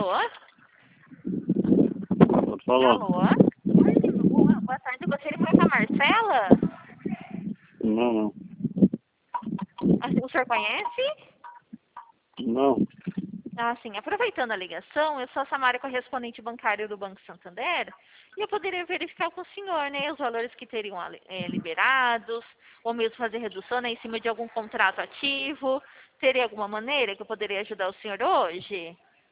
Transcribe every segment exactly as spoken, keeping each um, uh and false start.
Alô? Pode falar. Alô? Oi, boa tarde, eu gostaria de falar com a Marcela. Não, não. Assim, o senhor conhece? Não. Ah, sim. Aproveitando a ligação, eu sou a Samara, correspondente bancário do Banco Santander, e eu poderia verificar com o senhor, né, os valores que teriam é, liberados, ou mesmo fazer redução, né, em cima de algum contrato ativo. Teria alguma maneira que eu poderia ajudar o senhor hoje?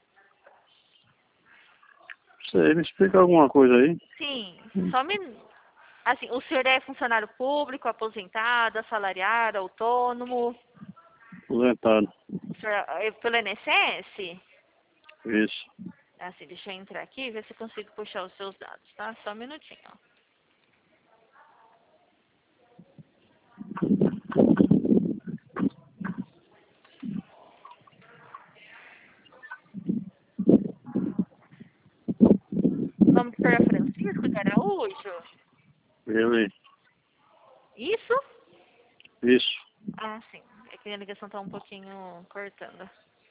Sei, me explica alguma coisa aí. Sim, só me... Assim, o senhor é funcionário público, aposentado, assalariado, autônomo? Aposentado. O senhor é pelo I N S S? Isso. Assim, deixa eu entrar aqui e ver se eu consigo puxar os seus dados, tá? Só um minutinho. O nome do senhor é Francisco de Araújo? Ele. Isso? Isso. Ah, sim. É que a ligação tá um pouquinho cortando.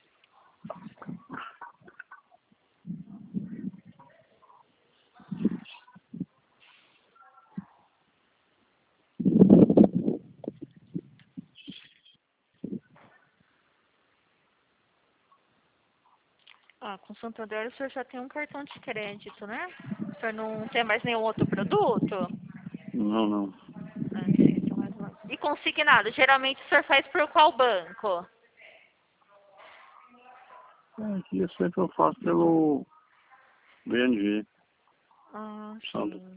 Ah, com Santander o senhor já tem um cartão de crédito, né? O senhor não tem mais nenhum outro produto? Não, não. Ah, sim, então mais um. E consignado, geralmente o senhor faz por qual banco? Aqui eu sempre eu faço pelo B N G. Ah, Santo. sim.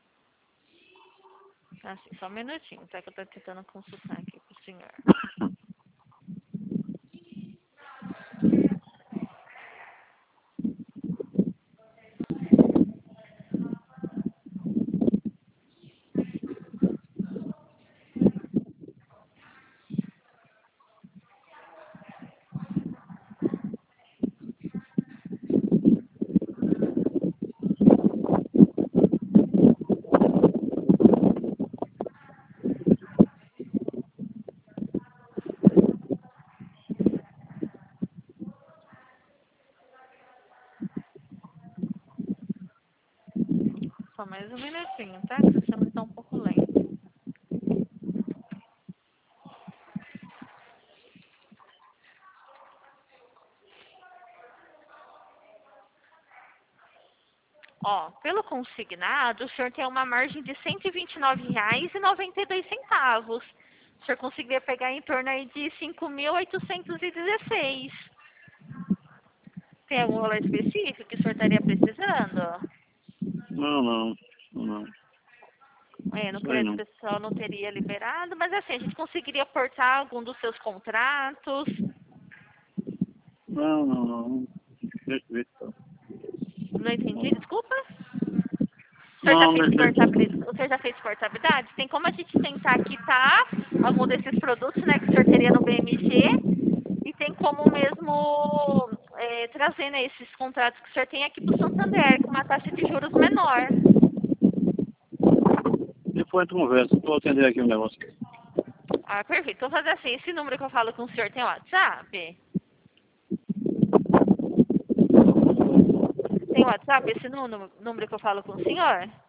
Ah, sim, só um minutinho, tá? Que eu tô tentando consultar aqui com o senhor. Só mais um minutinho, tá? Que o sistema está um pouco lento. Ó, pelo consignado, o senhor tem uma margem de cento e vinte e nove reais e noventa e dois centavos. O senhor conseguiria pegar em torno aí de cinco mil oitocentos e dezesseis. Tem algum valor específico que o senhor estaria precisando? Não, não. Não. É, no Isso aí crédito não. pessoal não teria liberado, mas assim, a gente conseguiria portar algum dos seus contratos. Não, não, não. Deixa eu ver então. Não entendi, desculpa. O senhor já Não, fez deixa eu portabilidade? O senhor já fez portabilidade? Tem como a gente tentar quitar algum desses produtos, né, que o senhor teria no B M G? E tem como mesmo é, trazer, né, esses contratos que o senhor tem aqui para o Santander, com uma taxa de juros menor. Depois a gente conversa. Estou atendendo aqui um negócio. Ah, perfeito. Então, fazer assim, esse número que eu falo com o senhor tem WhatsApp? Tem WhatsApp esse número, número que eu falo com o senhor?